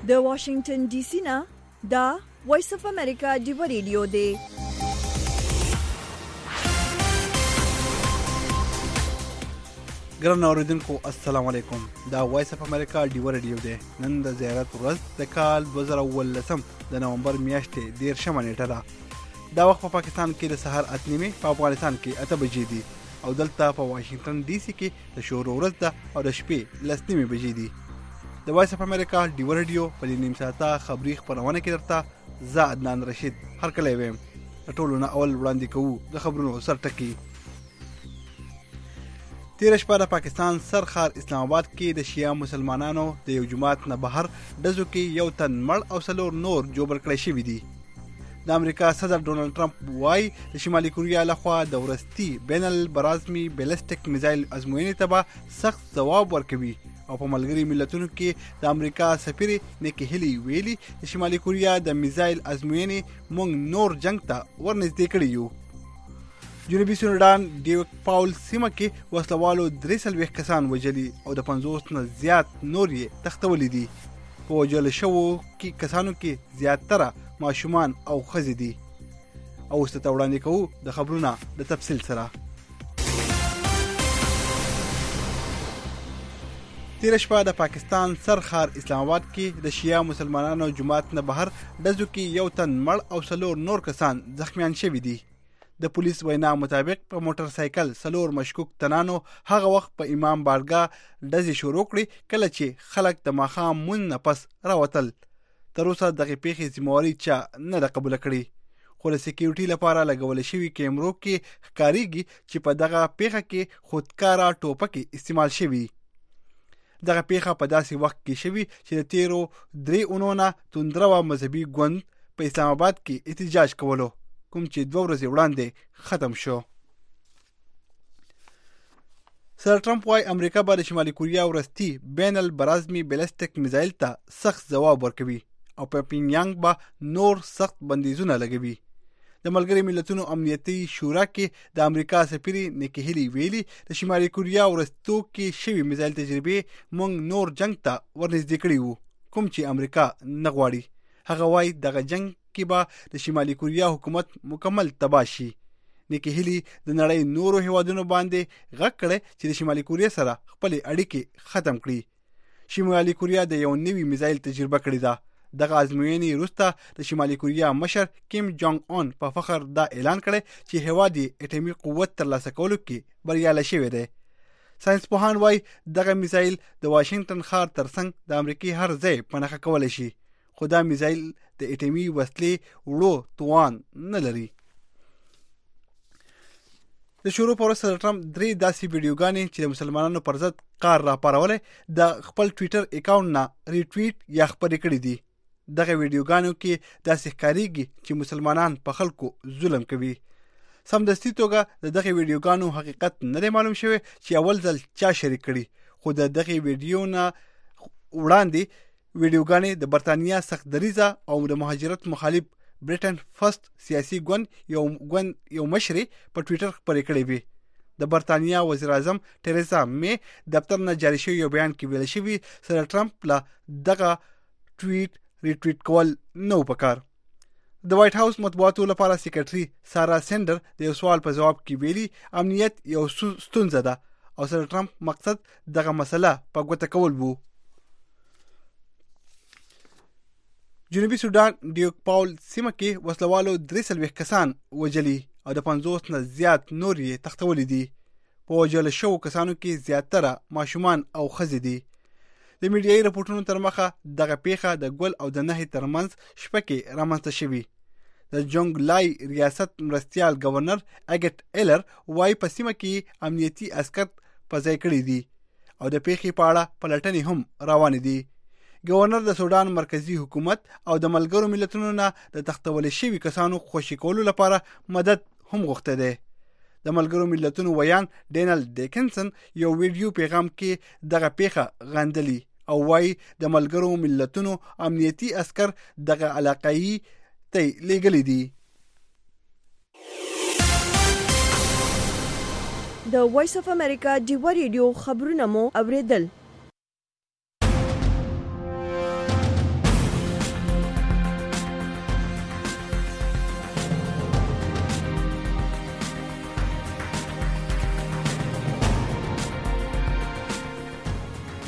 د واشنگټن ډي سي نه دا وایس اف امریکا ډیو ریډیو دی. ګران اوریدونکو السلام علیکم. دا وایس اف امریکا ډیو ریډیو دی. نن د زیارت ورځ د کال 2019 د نومبر میاشتې 13 نیټه ده. دا وخت په پاکستان کې د سحر 8:30 په افغانستان کې 8 بجې دي او دلته په واشنگټن ډي سي کې د شروع ورځ ده او د شپې 10:30 بجې دي. د وایس اف امریکا ډیو ریډیو په دې نیم ساعته خبري خبرونه کې درته زه عدنان رشید هر کله ویم. ټولو نه اول وړاندې کوو د خبرونو سرټکی. تیر شپه د پاکستان سرخار اسلام آباد کې د شیعه مسلمانانو د یو جماعت نه بهر ډزو کې یو تن مړ او 4 نور جوړ کړی شوي دي. د امریکا صدر ډونالد ټرمپ وايي د شمالي کوریا لخوا د ورستي بین البرازمي بیلسټیک میزایل ازموینې ته به سخت ځواب ورکوي او په ملګري ملتونو کې د امریکا سفیر نیکی هیلی ویلي د شمالي کوریا د میزایل ازموینې مونږ نور جنگ ته ورنږدې کړي یو. جنوبي سوډان ډیوک پاول سیمه کې وسلوالو 43 کسان وژلي او د 50 نه زیات نور یې تښتولي دي. په وژل شوو کې کسانو کې زیاتره ماشومان او ښځې دي. او اوس ته وړاندې کوو د خبرونه د تفصیل سره. تیر شپه د پاکستان سرخار اسلام آباد کې د شیعه مسلمانانو جماعت نه بهر ډزو کې یو تن مړ او 4 نور کسان زخمیان شوي دي. د پولیس وینا مطابق په موټر سایکل 4 مشکوک تنانو هغه وخت په امام بارګاه ډزې شروع کړې کله چې خلک د ماښام مون نه پس راوتل. تر اوسه دغه پیښې ذمہواري چا نه ده قبوله کړې، خو د سکیورټي لپاره لګول شوي کیمرو کې ښکارېږي چې په دغه پیښه کې خودکاره ټوپکې استعمال شوي. دغه پیښه په داسې وخت کې شوي چې د تیرو 3 اونو نه توندرو مذهبي ګوند په اسلام آباد کې احتجاج کولو، کوم چې 2 ورځې وړاندې ختم شو. سر ټرمپ وايي امریکا به د شمالي کوریا ورستي بین البرازمي بیلسټیک میزایل ته سخت ځواب ورکوي او په پینګیانګ به نور سخت بندیزونه لګوي. د ملګري ملتونو امنیتي شورا کې د امریکا سفیر نیکی هیلی ویلي د شمالي کوریا ورستو کې شوي میزایل تجربې مونږ نور جنگ ته ورنږدې کړي وو، کوم چې امریکا نه غواړي. هغه وايي دغه جنگ کې به د شمالي کوریا حکومت مکمل تباه شي. نیکی هیلی د نړۍ نورو هیوادونو باندې غږ کړی چې د شمالي کوریا سره خپل اړیکې ختم کړي. شمالي کوریا د یو نوي میزایل تجربه کړې ده. دغه ازموینې وروسته د شمالي کوریا مشر کیم جونګ اون په فخر دا اعلان کړی چې هیواد یې اټومي قوت ترلاسه کولو کې بریالی شوی دی. ساينس پوهان وايي دغه میزایل د واشنگټن ښار ترڅنګ د امریکای هر ځای په نښه کولی شي، خو دا میزایل د اټومي وسلې وړو توان نه لري. د شروع پر وروسته ټرمپ 3 داسې ویډیوګانې چې د مسلمانانو پر ضد کار راپارولی د خپل ټویټر اکاونټ نه ریټویټ یا خپرې کړي دي. دغه ویډیوګانو کې داسې ښکارېږي چې مسلمانان په خلکو ظلم کوي. سمدستي توګه د دغه ویډیوګانو حقیقت نه دی معلوم شوی چې اول ځل چا شریک کړي، خو د دغه ویډیو نه وړاندې ویډیوګانې د برتانیا سخت دریځه او د مهاجرت مخالف بریټن فرست سیاسي ګوند یو مشرې په ټویټر خپرې کړې وې. د برتانیا وزیر اعظم ټریزا مې دفتر نه جاري شوی یو بیان کې ویل شوي سر ټرمپ له دغه ټویټ ریټویټ کول نو پکار. د وایټ هاوس مطبوعاتو لپاره سیکریټري سارا سینډر د یو سوال په جواب کې ویلي امنیت یو ستونزه ده او سر ټرمپ مقصد دغه مسله په ګوته کول وو. جنوبي سوډان ډیوک پاول سیمه کې وسلوالو 43 کسان وژلي او د 50 نه زیات نور یې تښتولي دي. په وژل شوو کسانو کې زیاتره ماشومان او ښځې دي. د میډیایي راپورټونو تر مخه دغه پیښه د ګل او د نهي ترمنځ شپه کې رامنځته شوي. د جونګ لای ریاست مرستیال گورنر اګټ ایلر وايي په سیمه کې امنیتي عسکر په ځای کړي دي او د پیښې په اړه پلټنې هم روانې دي. گورنر د سودان مرکزی حکومت او د ملګرو ملتونو نه د تښتول شوي کسانو خوشي کولو لپاره مدد هم غوښته دی. د ملګرو ملتونو ویان ډینل ډیکنسن یو ویډیو پیغام کې دغه پیښه غندلی او وايي د ملګرو ملتونو امنیتي عسكر دغه علاقايي ته لېږلي دي. د وایس اف امریکا ډیو ریډیو خبرونه مو اوریدل.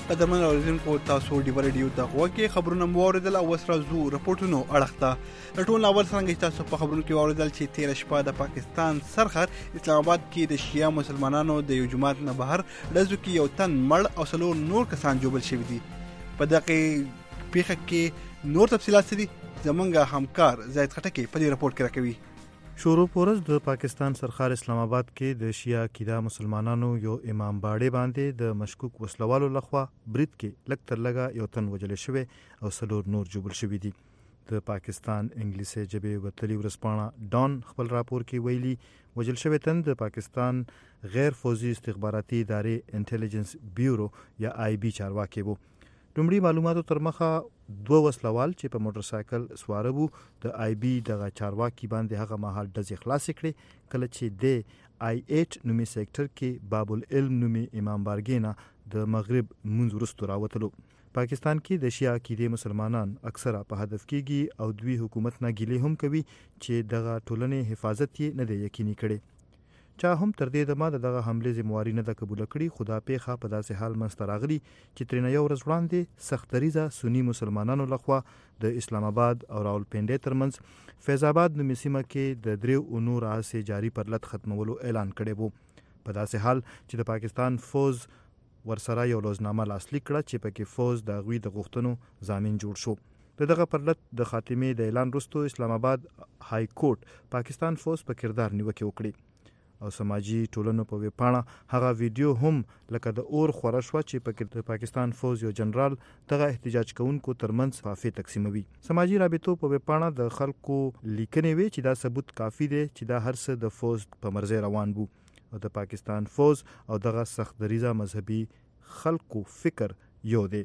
قدرمن اوریدونکو تاسو ډیور ریډیو ته غوږی خبرونه موریدل او وسره زو رپورټونو اړخته ټول اول څنګه تاسو په خبرونو کې اوریدل چې 13 شپه د پاکستان سرحد اسلام آباد کې د شیعه مسلمانانو د یو جماعت نه بهر ډزو کې یو تن مړ او څلور نور کسان جوړل شوی دي. په دغه پیښه کې نور تفصيلات دي زمونږ همکار زید خټکی په دې رپورت کې راکوي. شروع پورز د پاکستان سرحد اسلام آباد کې د شیعه عقیده مسلمانانو یو امام باړې باندې د مشکوک وسلوالو لخوا برید کې لږ تر لږه یو تن وجل شوی او څلور نور جوړل شوی دي. د پاکستان انګلیسي ژبې وتلي ورځپاڼه ډان خپل راپور کې ویلي وجل شوی تن د پاکستان غیر فوجي استخباراتي ادارې انټيليجنس بیورو یا آی بي چارواکي وو. لومړي معلوماتو تر مخه دوه وسلوال چې په موټر سایکل سواره وو د آی بي دغه چارواکي باندې هغه مهال ډزې خلاص کړې کله چې د آی 8 نومي سېکټر کې باب العلم نومي امام بارګینا د مغرب منځ وروسته راوتلو. پاکستان کې د شیعه عقیده مسلمانان اکثره په هدف کېږي او دوی حکومت نه ګیلې هم کوي چې دغه ټولنې حفاظت یې نه دی یقیني کړي. چا هم تر دې دمه دغه حمله ذمہواری نه د قبول کړي. خدا پیخه په داسې حال منځته راغلی چې ترنه یو ورځ وړاندې سختریزه سنی مسلمانانو لخوا د اسلام آباد او راولپنډي ترمنځ فیض آباد نومي سیمه کې د دریو اونور راځي جاری پرلط ختمولو اعلان کړی وو. په داسې حال چې د پاکستان فوج ورسره یو لوزنامه لاسلیک کړه چې پکې فوج د غوی د غوښتنو ضامن جوړ شو. دغه پرلط د خاتمه د اعلان وروسته اسلام آباد های کورټ پاکستان فوج په کردار نیوکه وکړي او سماجی ټولنو په ویبپاڼه هغه ویډیو هم لکه د اور خوره شو چې په پاکستان فوج یو جنرال دغه احتجاج کوونکو ترمنځ فافې تقسیموي. سماجی رابطو په ویبپاڼه د خلکو لیکنې وی چې دا ثبوت کافی دی چې دا هر څه د فوج په مرزه روان وو او د پاکستان فوج او دغه سخت دریزه مذهبي خلکو فکر یو دی.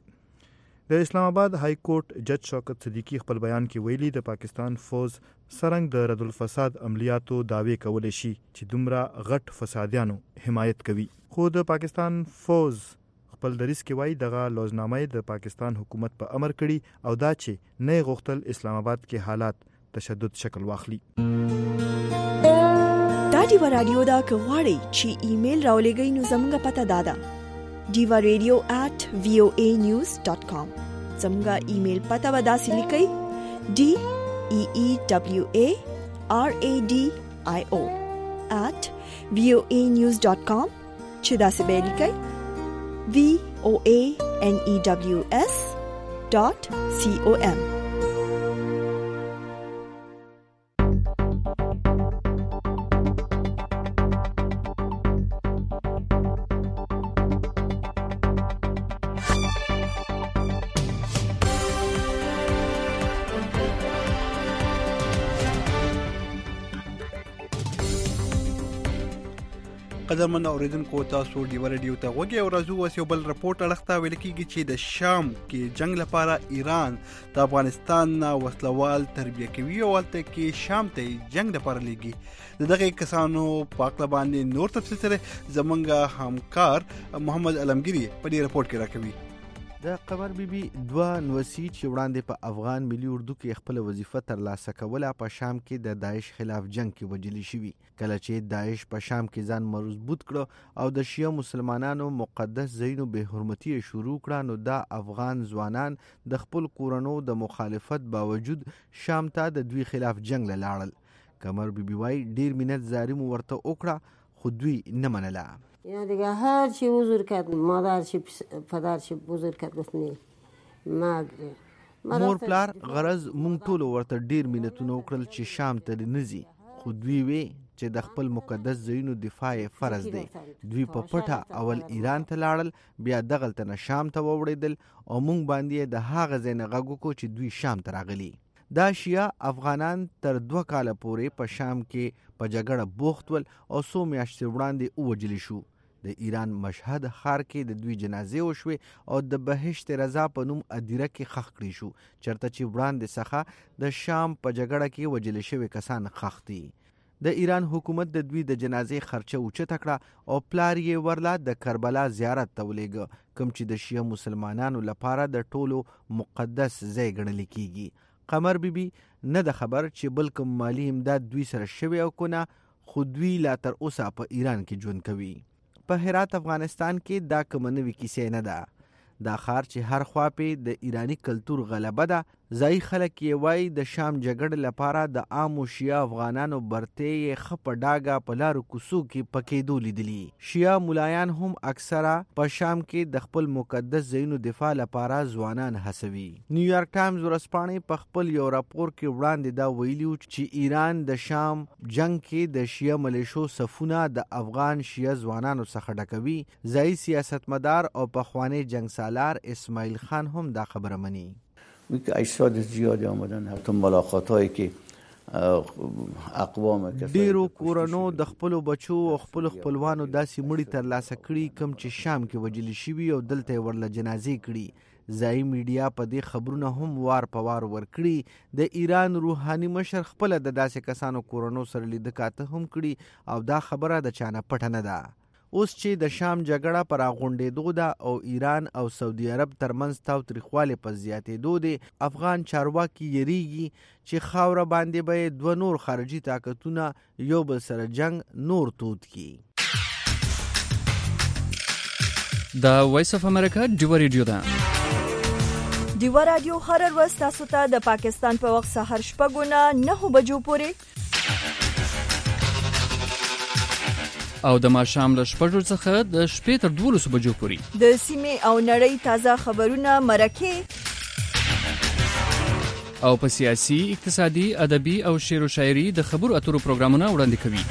د اسلام آباد های کورټ جج شوکت صدیقی خپل بیان کې ویلي د پاکستان فوج سرنګ د رد الفساد عملیاتو داوی کولای شي چې دومره غټ فسادیانو حمایت کوي. خو د پاکستان فوج خپل دریس کې وایي دغه لوزنامه د پاکستان حکومت په امر کړي او دا چې نه غوښتل اسلام آباد کې حالات تشدد شکل واخلي. دا دی رادیو دا کواړی چې ایمیل راولېږئ نو زموږ پته دادا divaradio@voanews.com زموږه ایمیل پته ودا سلیکئ DEEWARADIO@voanews.com چې دا څه به لیکئ voanews.com. قدرمن اوریدونکو تاسو ډیور ریډیو ته غوږی او راځو اوس یو بل رپورټ اړخته ویل کېږي چې د شام کې جنگ لپاره ایران د افغانستان نه وسلوال تربیه کوي او هلته کې شام ته جنگ لپاره لیږي. د دغه کسانو په اړه باندې نور تفصیل سره زمونږ همکار محمد علمگیری په دې رپورت کې راکوي. د قمر بیبي دوه نوسی چې وړاندې په افغان ملي اردو کې خپل وظیفه ترلاسه کوله په شام کې د داعش خلاف جنگ کې وجلی شوی. کله چې داعش په شام کې ځان مضبوط کړ او د شیعه مسلمانانو مقدس ځایونو به حرمتي شروع کړه نو دا افغان ځوانان د خپل کورونو د مخالفت باوجود شام ته د دوی خلاف جنگ لاړل. قمر بیبي وايي ډیر منت زاریم ورته وکړه خو دوی نه منله. یا دیگه هر چی حضور کرد مادر چی پدر چی حضور کرد گفت نه مور پلار غرض مونږ ټول ورته ډیر مینتونه وکړل چې شام ته نزي خو دوی وی چې د خپل مقدس ځایونو دفاع فرض دی. دوی په پټه اول ایران ته لاړل بیا دغلته نه شام ته ووړېدل او مونږ باندې د هغه ځای نه غږ وکړو چې دوی شام ته راغلي. دا شیعه افغانان تر 2 کاله پورې په شام کې په جګړه بوخت ول او 100 میاشتې وړاندې ووجلی شو. د ایران مشهد ښار کې د دوی جنازې وشوې او د بهشت رضا په نوم ادیره کې خښ کړي شو چرته چې وړاندې څخه د شام په جګړه کې وجل شوي کسان خښ دي. د ایران حکومت د دوی د جنازې خرچه اوچته کړه او پلار یې ورلا د کربلا زیارت ته ولېږه کوم چې د شیعه مسلمانانو لپاره د ټولو مقدس ځای ګڼل کیږي. قمر بیبي نه د خبر چې بل کوم مالی امداد دوی سره شوی او کنه خو دوی لا تر اوسه په ایران کې ژوند کوي. په هرات افغانستان کې دا کوم نوې کیسه نه ده. دا ښار چې هر خوا پې د ایرانی کلتور غلبه ده. ځایي خلک یې وایي د شام جګړې لپاره د عامو شیعه افغانانو برتۍ یې ښه په ډاګه په لارو کوڅو کې پکېدو لیدلي. شیعه ملایان هم اکثره په شام کې د خپل مقدس ځایونو دفاع لپاره ځوانان هڅوي. نیویارک ټایمز ورځپاڼې په خپل یو راپور کې وړاندې دا ویلي چې ایران د شام جنگ کې د شیعه ملیشو صفونه د افغان شیعه ځوانانو څخه ډکوي. ځایي سیاستمدار او پخوانی جنگ سالار اسماعیل خان هم دا خبره مني. اجساد زیادی آمدن، حتی ملاقات هایی که اقوام ډیرو کورنو د خپلو بچو او خپلو خپلوانو داسې مړي ترلاسه کړي کوم چې شام کې وجل شوي او دلته ورله جنازې کړي. ځایي میډیا په دې خبرونه هم وار په وار ورکړي. د ایران روحاني مشر خپله د داسې کسانو کورنو سره لیده کاته هم کړي او دا خبره د چانه پټه نه ده. اوس چې د شام جګړه پر راغونډېدو ده او ایران او سعودي عرب ترمنځ تاوتریخوالی په زیاتېدو دی، افغان چارواکي یریږي چې خاوره باندې به یې 2 نور خارجي طاقتونه یو بل سره جنگ نور تود کړي. دا وایس اف امریکا ډیوه ریډیو ده. ډیوه رادیو هر ورځ تاسو ته د پاکستان په وخت سهار 9:09 بجو پورې او د ماښام له 6 څخه د شپې تر 12 بجو پورې د سیمې او نړۍ تازه خبرونه، مرکې او په سیاسي، اقتصادي، ادبي او شعر او شاعري د خبرو اترو پروګرامونه وړاندې کوي.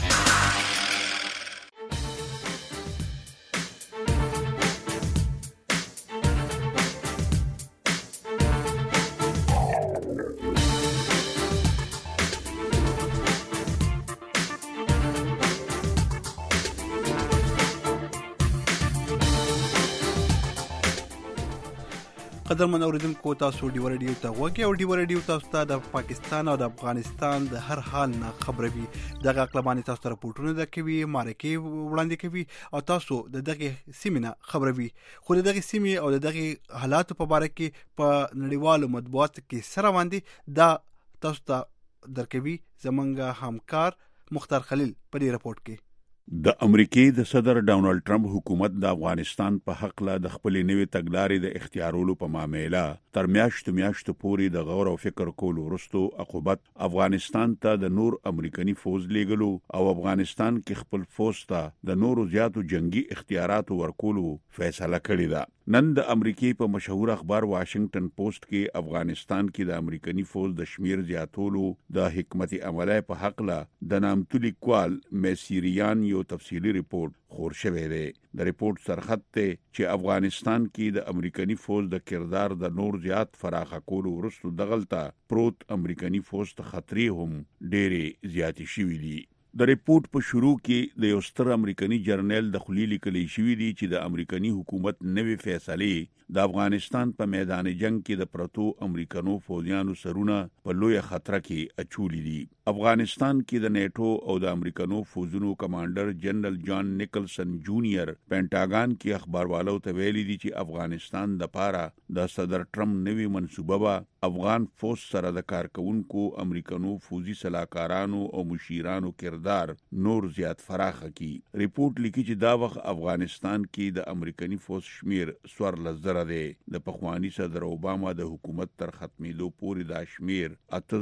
قدرمن اوریدونکو، تاسو ډیوه رادیو ته غوږی او ډیوه رادیو تاسو ته د پاکستان او د افغانستان د هر حال نه خبروي. دغه اقلامانی تاسو ته راپورټونه درکوي، مرکې وړاندې کوي او تاسو د دغه سیمې نه خبروي. خو د دغه سیمې او د دغه حالاتو په اړه کې په نړیوالو مطبوعاتو کې سره باندې دا تاسو ته درکوي زمونږ همکار مختار خلیل په دې راپورټ کې. د امریکای د صدر ډونالد ټرمپ حکومت د افغانستان په حق له د خپل نوې تګلارې د اختیارولو په معاملې تر میاشتو پورې د غور او فکر کولو وروسته عقوبت افغانستان ته د نور امریکایي فوج لیږلو او افغانستان کې خپل فوج ته د نورو زیاتو جنگي اختیارات ورکولو فیصله کړې ده. نن د امریکای په مشهور اخبار واشنگټن پوسټ کې افغانستان کې د امریکایي فوج د شمیر زیاتولو د حکمت عملی په حق له د نامتو لیکوال میسیریان یو تفصیلی ریپورت خور شوی دی. د ریپورت سرخط ته چې افغانستان کې د امریکایي فوج د کردار د نور زیات فراخه کولو وروسته دغلطه پروت امریکایي فوج ته خطرې هم ډېرې زیاتې شوې دي. د ریپورت په شروع کې د یو ستر امریکایي جرنیل د خلیل لیکلي شوی دی چې د امریکایي حکومت نوې فیصله د افغانستان په میدان جنگ کې د پروتو امریکانو فوجیانو سرونه په لوی خطر کې اچولي دي. افغانستان کې د نیټو او د امریکانو فوجونو کمانډر جنرال جان نیکلسن جونیئر پینټاګان کې اخباروالو ته ویلي دي چې افغانستان د پاره د صدر ټرمپ نوې منصوبه به افغان فوج سره د کارکونکو امریکانو فوجي سلاکارانو او مشیرانو کردار نور زیات فراخه کی. ریپورت لیکي چې دا وخت افغانستان کې د امریکایي فوج شمیر 14 دی. د پخوانی صدر اوباما د حکومت تر ختمېدو پورې دا شمیر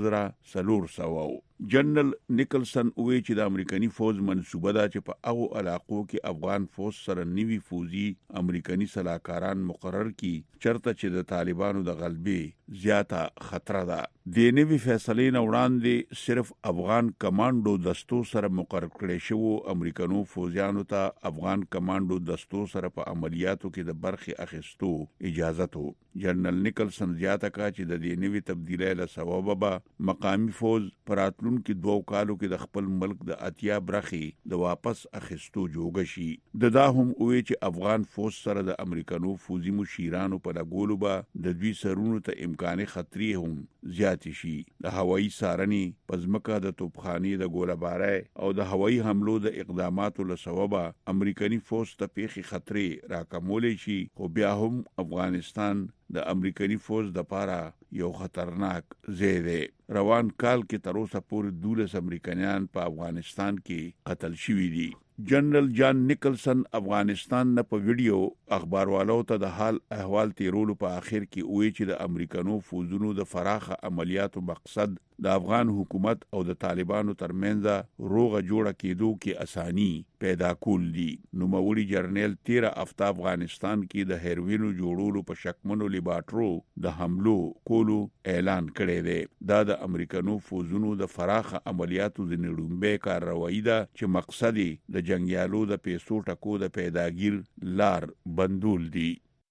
8400. جنرال نیکلسن وی چې د امریکایي فوج منصوبه ده چې په هغو علاقو کې افغان فوج سره نوي فوجي امریکایي سلاکاران مقرر کی چرته چې د طالبانو د غلبې زیاته خطر ده. د نوي فیصلې نه وړاندې صرف افغان کمانډو دستو سره مقرر کړي شو امریکانو فوجیانو ته افغان کمانډو دستو سره په عملیاتو کې د برخې اخیستو اجازه تو. جنرال نیکلسن زیاته کا چې د دې نوي تبدیلی له سببه به مقامی فوج پراتلون کې 2 کالو کې د خپل ملک د اتیا برخې د واپس اخیستو جوګه شي. دا هم وی چې افغان فوج سره د امریکانو فوجي مشیرانو په لګولو به د دوی سرونو ته امکاني خطرې هم زیات شي. د هوایي سارنې پزمکه د توپخانې د ګوله‌بارۍ او د هوایي حملو د اقداماتو له سببه امریکایي فوج ته پیښې خطرې راکمولې شي. خو بیا هم افغانستان د امریکایي فوج د پاره یو خطرناک ځای دی. روان کال کې تر اوسه پورې 12 امریکایان په افغانستان کې قتل شوي دي. جنرال جان نیکلسن افغانستان نه په ویډیو اخباروالو ته د حال احوال تیرولو په اخر کې وایي چې د امریکانو فوزونو د فراخه عملیاتو مقصد د افغان حکومت او د طالبانو ترمنځ روغه جوړه کېدو کې اساني پیدا کول دي. نوموړي جرنیل 13 هفته افغانستان کې د هیروینو جوړولو په شکمنو لیبارټرو د حملو کولو اعلان کړی دی. دا د امریکانو فوزونو د فراخه عملیاتو د نړومبه کاروایی ده چې مقصد د جنگیالو د پیسو ټکو د پیداګیر لار بندول دي.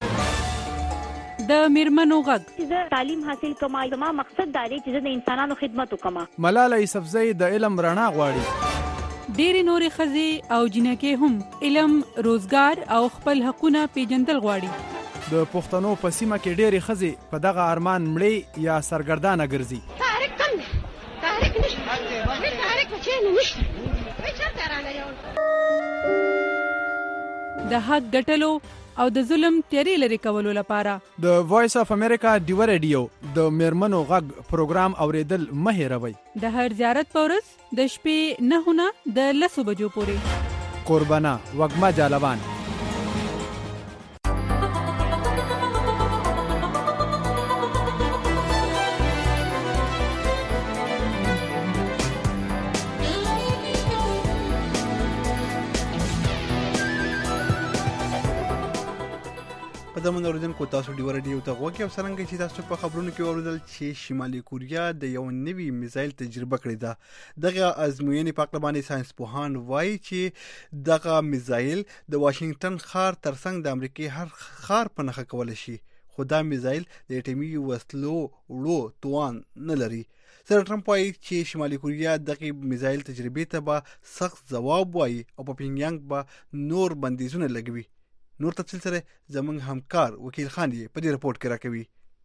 د میرمنو غږ چې تعلیم حاصل کما زما مقصد دا دی چې د انسانانو خدمت وکما. ملاله یوسفزۍ د علم رڼا غواړي. ډېری نورې ښځې او جنکې هم علم، روزګار او خپل حقونه پیژندل غواړي. د پښتنو په سیمه کې ډېری ښځې په دغه ارمان مړې یا سرګردانه ګرځي. تحریک کم دی، تحریک نشته، تحریک بچی نشته. د حق ګټلو او د ظلم تیری لري کولو لپاره د وایس اف امریکا ډیو ریډیو د میرمنو غږ پروګرام اوریدل مه هېروئ. د هر زیارت په ورځ د شپې 9 نه د 10 بجو پورې. قربانا وږمه جالبان. قدمونه اوریدونکو تاسو ډیو ریډیو ته غوږی او څرنګه چې تاسو په خبرونو کې اوریدل چې شمالي کوریا د یو نوي میزایل تجربه کړې ده. دغه ازموینې په اړه باندې ساينس پوهان وایي چې دغه میزایل د واشنگټن ښار ترڅنګ د امریکای هر ښار په نښه کول شي، خو دا میزایل د اټومي وسلو وړو توان نه لري. سر ټرمپ وایي چې شمالي کوریا دغه میزایل تجربې ته به سخت ځواب وایي او په پینګیانګ به نور بندیزونه لګوي. نور تفصیل سره زمونږ همکار وکیل خان یې په دې رپورت کې راکوي.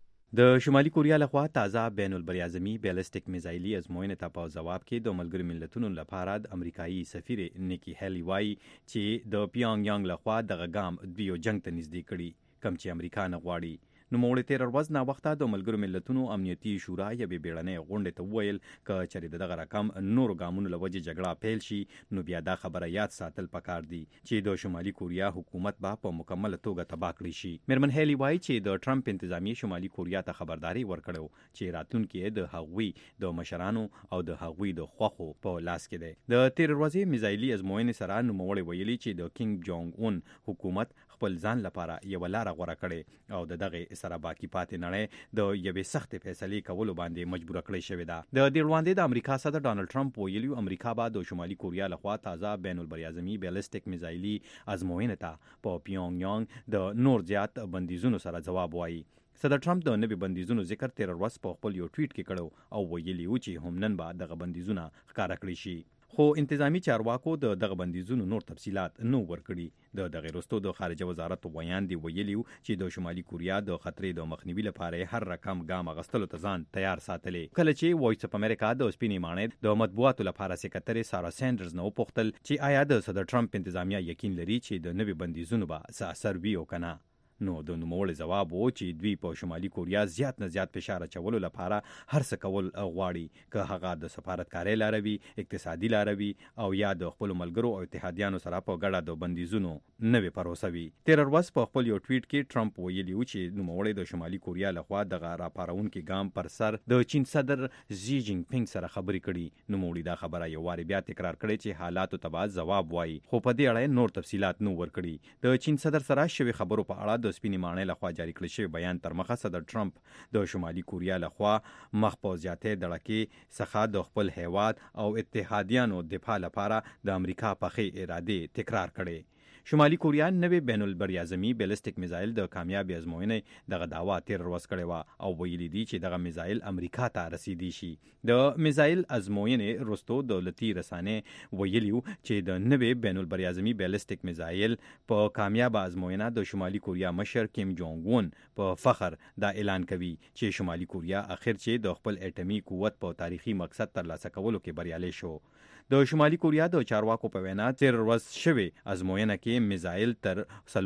د شمالي کوریا لخوا تازه بین البریاعظمي بیلستیک میزایلي ازموینې ته په ځواب کې د ملګرو ملتونو لپاره د امریکایي سفیر نیکی هیلی وایي چې د پیونګ یانګ لخوا دغه ګام دوی جنگ ته نږدې کړي کوم چې امریکا نه غواړي. نو موږ تیر ورځ نا وخته د ملګرو ملتونو امنیتي شورا یا به بیړنۍ غونډه ته ویل ک چې دغه رقم نور ګامونو لوجه جګړه پیل شي نو بیا دا خبره یاد ساتل پکار دي چې د شمالي کوریا حکومت به په مکمل توګه تباه کړی شي. میرمن هیلی وایي چې د ټرمپ انتظامی شمالي کوریا ته خبرداري ورکړو چې راتلونکي د هغوی د مشرانو او د هغوی د خوخو په لاس کې دی. د تیر ورځې میزایلي ازموینې سره نو موږ ویلي چې د کینګ جونګ اون حکومت خپل ځان لپاره یو لار غوړه کړي او دغه سره باقی پاتې نړۍ د یوې سخت فیصلې کولو باندې مجبور کړی شوی دا. د دې وړاندې د امریکا صدر ډانلډ ټرمپ ویلي امریکا به د شمالي کوریا لخوا تازه بین البریاعظمي بیلستیک میزایلي ازموینې ته په پیونګ یانګ د نور زیات بندیزونو سره ځواب وایي. صدر ټرمپ د نوي بندیزونو ذکر تیر ورځ په خپل یو ټویټ کې کړو او ویلي و چې هم نن به دغه بندیزونه ښکاره کړی شي. خو انتظامی چارواکو دغه بندیزونو نور تفصيلات نو ورکړي. دغه وروسته د خارجه وزارت بیان دی ویلی چې د شمالي کوریا د خطرې د مخنیوي لپاره هر رقم ګام اخیستلو ته ځان تیار ساتلې. کله چې وایس اف امریکا د سپینې مانې د مطبوعاتو لپاره سکرټري سارا سینډرز نو پوښتل چې آیا د صدر ټرمپ انتظامیه یقین لري چې د نوي بندیزونو به څه اثر وي او کنه. نو د نوموړي ځواب و چې دوی په شمالي کوریا زیات نه زیات فشار اچولو لپاره هر څه کول غواړي که هغه د سفارتکارۍ لاروي، اقتصادي لاروي او یا د خپل ملګرو او اتحادیانو سره په ګډه د بندیزونو نوې پروسوي. تیر ورځ په خپل یو ټویټ کې ټرمپ ویلي و چې نوموړي د شمالي کوریا لخوا دغه راپارونکي ګام پر سر د چین صدر زی جینګ پینګ سره خبرې کړي. نوموړي دا خبره یو واری بیا تکرار کړې چې حالاتو ته به ځواب وایي، خو په دې اړه نور تفصيلات نو ورکړي. د چین صدر سره شوی خبرو په اړه د سپینې مانې لخوا جاری کړل شوی بیان تر مخه صدر ټرمپ د شمالي کوریا لخوا مخ په زیاتې دړکې څخه د خپل هیواد او اتحادیانو دفاع لپاره د امریکا په خې اراده تکرار کړي. شمالي کوریا نوې بین البریاعظمي بیلستیک میزایل د کامیابی ازموینې دغه داوا تیر ورځ کړې و او ویلي دي چې دغه میزایل امریکا ته رسیدي شي. د میزایل ازموینې وروسته دولتي رسانې ویلي چې د نوې بین البریاعظمي بیلستیک میزایل په کامیابه ازموینه د شمالي کوریا مشر کیم جونګ اون په فخر دا اعلان کوي چې شمالي کوریا اخر چې د خپل اټومي قوت په تاریخي مقصد ترلاسه کولو کې بریالي شو. د شمالي کوریا د چارواکو په وینا تیر ورځ شوی ازموینه کې میزایل تر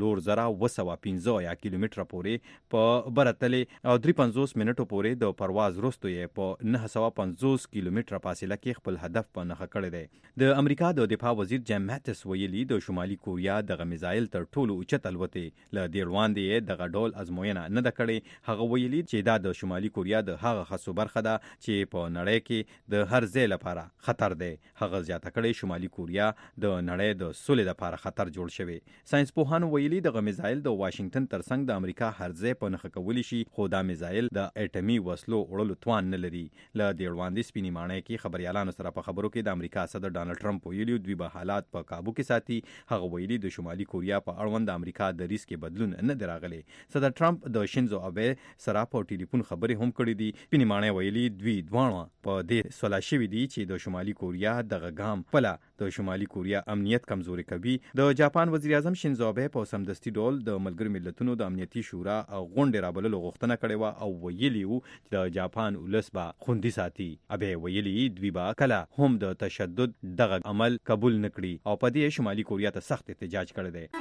4215 کیلومتره پورې په برتلې او 53 منټو پورې د پرواز وروسته یې په 950 کیلومتره فاصله کې خپل هدف په نښه کړی دی. د امریکا د دفاع وزیر جیم ماتس ویلي د شمالي کوریا دغه میزایل تر ټولو اوچت الوتې له دې وړاندې دغه ډول ازموینه نه ده کړې. هغه ویلي چې دا د شمالي کوریا د هغه خاصو برخه ده چې په نړۍ کې د هر ځای لپاره خطر دی. هغه زیاته کړې شمالي کوریا د نړۍ د سولې لپاره خطر جوړ شوی. ساينس پوهانو ویلي دغه میزایل د واشنگټن ترڅنګ د امریکا هر ځای په نښه کولی شي، خو دا میزایل د اټومي وسلو وړلو توان نه لري. له دې وړاندې سپینې ماڼۍ کې خبريالانو سره په خبرو کې د امریکا صدر ډانلډ ټرمپ ویلي دوی به حالات په قابو کې ساتي. هغه ویلي د شمالي کوریا په اړوند د امریکا د ریس کې بدلون نه دی راغلی. صدر ټرمپ د شینزو ابه سره په ټلیفون خبرې هم کړې دي. سپینې ماڼۍ ویلي دوی دواړه په دې سولا شوي دي چې د شمالي کوریا دغه ګام خپله د شمالي کوریا امنیت کمزوري کوي. د جاپان وزیر اعظم شینزو ابه په سمدستي ډول د ملګرو ملتونو د امنیتي شورا غونډې رابللو غوښتنه کړې وه او ویلي وو چې د جاپان ولس به خوندي ساتي. ابه ویلي دوی به کله هم د تشدد دغه عمل قبول نه کړي او په دې شمالي کوریا ته سخت احتجاج کړی دی.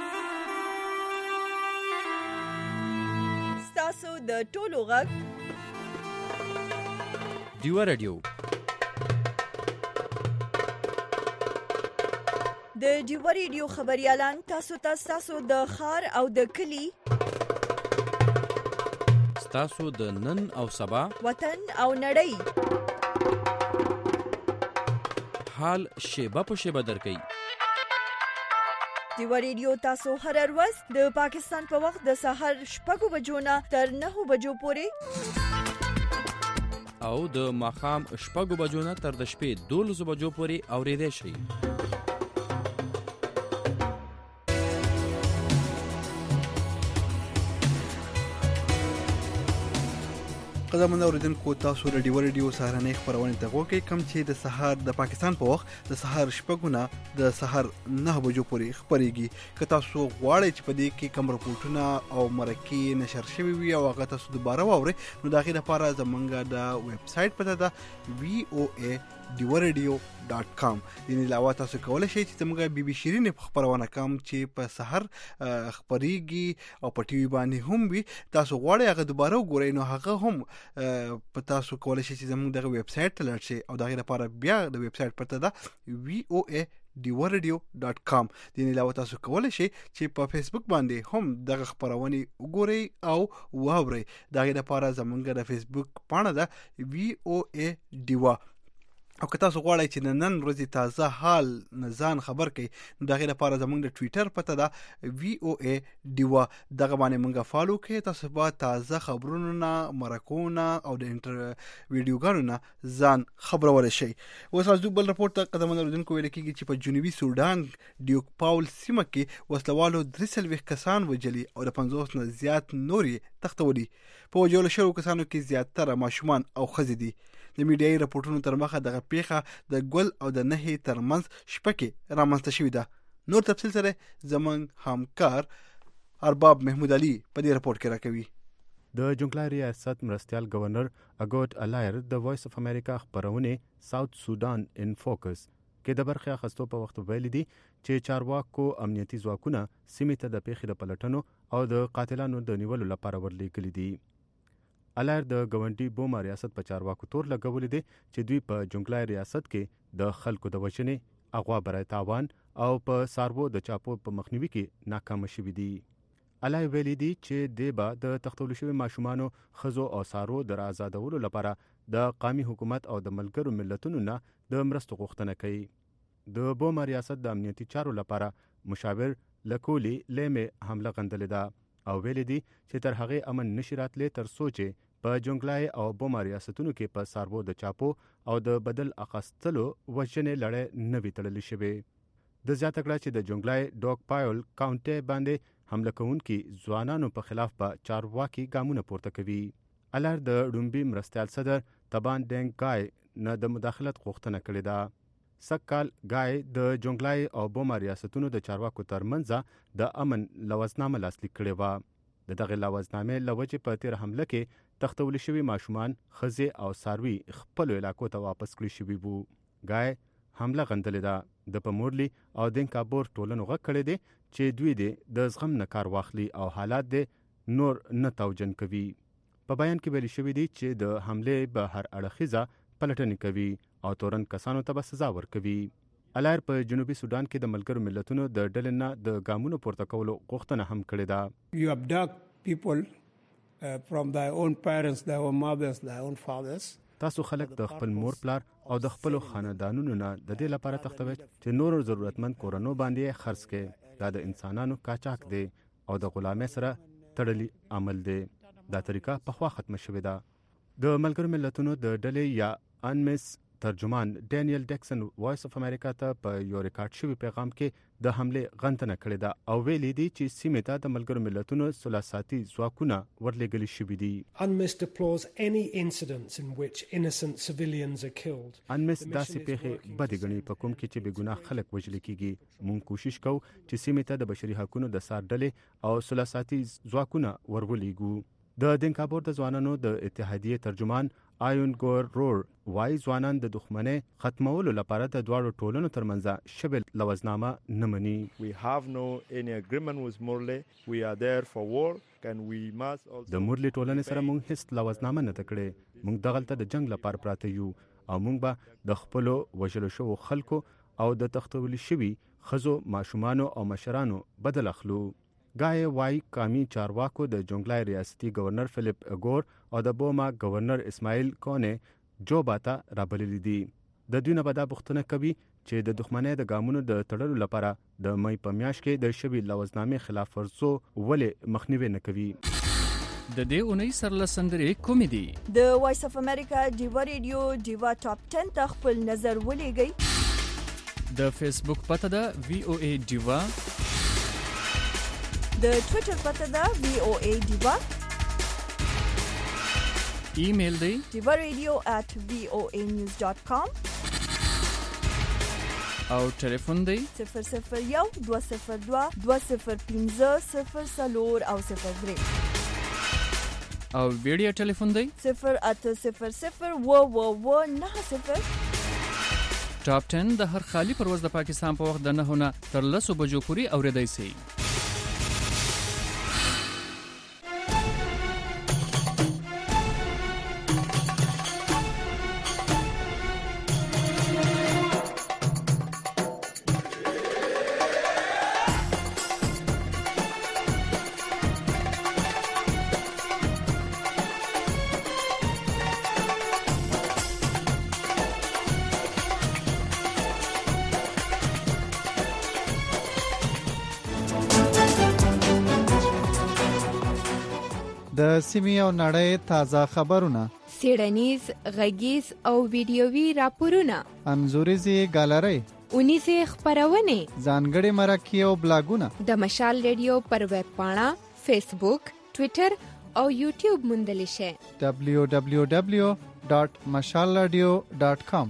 ستاسو د ټولو غږ ډیوه رادیو د ډیوه رادیو خبريالان تاسو د ښار او د کلی ستاسو د نن او سبا وطن او نړۍ حال شیبه په شیبه درکې. ډیوه رادیو تاسو هر ورځ د پاکستان په وخت د سحر 6 بجو نه تر 9 بجو پورې او د ماښام 6 بجو نه تر د شپې 12 بجو پورې اورېدای شئ. قدمونه اوریدونکو تاسو رادیو سهارنۍ خبرونه ته غوږ کې کم چې د سحر د پاکستان په وخت د سحر 6 نه د سحر 9 بجو پورې خبريږي. که تاسو غواړئ چې په دې کې کوم رپورټونه او مرکې نشر شوي وي او هغه تاسو دوباره واورئ نو د هغې لپاره زموږ د ویب سایټ پته ده voa.diwaradio.com. دې علاوه تاسو کولی شئ چې زموږ بي بي شیرین خبرونه کوم چې په سحر خبريږي او په ټي وي باندې هم وي. تاسو غواړئ هغه دوباره وګورئ نو هغه هم په تاسو کولی شئ چې زموږ د ویب سایټ ته لاړ شئ او د هغې لپاره بیا د ویب سایټ پته ده voa.diwaradio.com. دې علاوه تاسو کولی شئ چې په فیسبوک باندې هم دغه خبرونه وګورئ او واورئ. د هغې لپاره زموږ د فیسبوک پاڼه ده voa diwa. او که تاسو غواړئ چې نن ورځې تازه حال نزان خبر کړئ نو د هغې لپاره زموږ د ټویټر پته ده voa diwa. دغه باندې موږ فالو کړئ. تاسو به تازه خبرونه نه مرکونه او د ویډیوګانو نه ځان خبرولی شئ. اوس راځو بل رپورټ ته. قدمونه اورېدونکو ویل کېږي چې په جنوبي سودان ډیوک پاول سیمه کې وسلوالو 43 کسان وژلي او د 50 نه زیات نور یې تښتولي. په وژلو شویو کسانو کې زیاتره ماشومان او ښځې دي. د میډیایي راپورټونو تر مخه دغه پیښه د ګل او د نهي ترمنځ شپه کې رامنځته شوې ده. نور تفصیل سره زموږ همکار ارباب محمود علي په دې راپورټ کې راکوي. د جونګلا ریاست مرستیال گورنر اګوټ الایر د وایس اف امریکا خبرونه ساوث سودان ان فوکس کې د برخه اخستو په وخت ویل دي چې چارواکو امنیتي ځواکونه سیمې ته د پیښې د پلټنو او د قاتلانو د نیولو لپاره ورلېږلي دي. الایر د ګاونډي بوما ریاست په چارواکو تور لګولې دي چې دوی په جونګلا ریاست کې د خلکو د وژنې، اغوا برای تاوان او په سارو د چاپو په مخنیوي کې ناکام شوي دي. الایر ویلي دي چې دیبا د تختول شوی ماشومانو، خزو او سارو د آزادولو لپاره د قومي حکومت او د ملګرو ملتونو نه د مرستو غوښتنه کوي. د بوما ریاست د امنیتي چارو لپاره مشاور لکولی لیمه حمله غندلې ده او ویلي دي چې تر هغه امن نشي راتلی تر سوچې په جونګلای او بوما ریاستونو کې په سارو د چاپو او د بدل اخستلو وژنې لړۍ نه وي تړلې شوې. د زیاته کړه چې د جونګلای ډوک پایول کاونټي باندې حمله کوونکي ځوانانو په خلاف په چارواکي ګامونه پورته کوي. الار د ډومبي مرستیال صدر تبان ډنګ ګای نه د مداخلت غوښتنه کړې ده. سکال ګای د جونګلای او بوما ریاستونو د چارواکو ترمنځ د امن لوازنامه لاسلیک کړې و. دغه لوازنامه لوجه په تیر حمله کې تختول شوی ماشومان، خزې او ساروي خپل علاقو ته واپس کړی شوی وو. ګای حمله غندلې ده د پمورلی او دینکابور ټولنو غږ کړی دی چې دوی د زغم نه کار واخلي او حالات د نور نه توجن کوي. په بیان کې ویل شوی دی چې د حمله به هر اړخیزه پلټنې کوي او تورن کسانو ته به سزا ورکوي. الایر په جنوبي سودان کې د ملګرو ملتونو د ډلې نه د ګامونو پورته کولو غوښتنه هم کړې ده. You abduct people from their own parents, their own mothers, their own fathers. تاسو خلک د خپل مور پلار او د خپل خاندانونو نه د دې لپاره تختوي چې نور ضرورتمند کورونو باندې خرڅ کړي. دا د انسانانو قاچاق دی او د غلامۍ سره تړلی عمل دی. دا طریقه په خوا ختم شوې ده. د ملګرو ملتونو د ډلې یا انمس ترجمان ډینیل ډیکسن وایس اف امریکا ته په یو ریکارډ شوی پیغام کې د حمله غندنه کړې ده او ویلي دي چې سیمې ته د ملګرو ملتونو صلح ساتي ځواکونه ورلېږلي شوي دي. UNMISS deplores any incidents in which innocent civilians are killed. UNMISS داسې پیښې بدې ګڼي په کوم کې چې بې ګناه خلک وژل کیږي. موږ کوشش کوو چې سیمې ته د بشري حقوقو د سار ډلې او صلح ساتي ځواکونه ورولېږو. د دینکابور د ځوانانو د اتحادیې ترجمان آیون ګور رور وای ځوانان د دښمنۍ ختمولو لپاره د دواړو ټولنو ترمنځ شبل لوزنامه نه مني. We have no any agreement with Morley. We are there for work and we must also د مورلي ټولنې سره موږ هیڅ لوزنامه نه کړې. موږ دغلته د جنگ لپاره پراته یو او موږ به د خپل وژل شوو خلکو او د تختول شوی خزو ماشومانو او مشرانو بدل اخلو. گای وای قومي چارواکو د جونګلای ریاستي گورنر فلیپ اګور او د بوما گورنر اسماعیل کونه جو باتا رابللی دي. د دوی نه به دا پوښتنه کوي چې د دښمنۍ د ګامونو د تړلو لپاره د مې په میاشت کې د شوی لوزنامې خلاف ورزو ولې مخنیوي نه کوي. د دې اونۍ سرلسندرې کومې دي؟ د وایس اف امریکا ډیوا ریډیو ډیوا ټاپ 10 ته خپل نظر ولېږئ. د فیسبوک پته ده VOA ډیوا. د ټوئیټر پته ده VOA ډیوا. ایمیل دی divaradio@voanews.com او ټلیفون دی 001 202 205 0 او 03 او ویډیو ټلیفون دی 0800 90 ټاپ 10 د هر خالی پرواز د پاکستان په وخت د 9 نه تر 10 بجو پورې اوریدای شي. د سیمې او نړۍ تازه خبرونه، څېړنیز، غږیز او ویډیويي راپورونه، انځوریزې ګالرۍ، اونیزې خپرونې، ځانګړي مرکې او بلاګونه د مشال ریډیو پر ویب پاڼه، فیسبوک، ټوئیټر او یوټیوب موندلی شئ. www.mashalradio.com.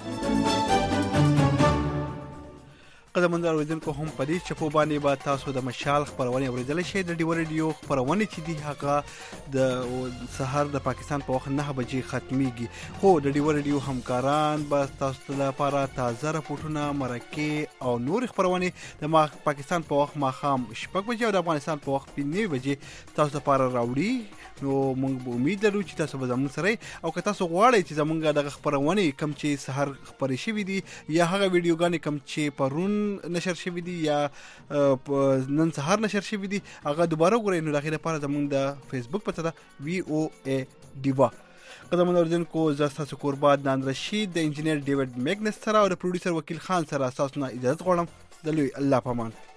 قدمندار اوریدونکو هم په دې چپو باندې به تاسو د مشال خبرونه اوریدل شئ. د ډیو ریډیو خبرونه چې دي هغه د سحر د پاکستان په وخت 9 بجې ختميږي. خو د ډیو ریډیو همکاران به تاسو لپاره تازه راپورټونه، مرکې او نور خبرونه د پاکستان په وخت ماښام 6 بجې او د افغانستان په وخت 9 بجې تاسو لپاره راوړي. نو موږ امید لرو چې تاسو به زموږ سره او که تاسو غواړئ چې زموږ د خبرونه کم چې سحر خبرې شوي دي یا هغه ویډیوګانې کم چې پرون نشر شوي دي یا نن سحر نشر شوي دي هغه دوباره وګورئ. نو دغه لپاره زموږ د فیسبوک پته ده VOA ډیوا. قدمونه اوریدونکو زه ستاسو کوربه عدنان رشید د انجینر ډیوډ میګنس سره او د پروډوسر وکیل خان سره تاسو نه اجازه غواړم. د لوی الله پامان.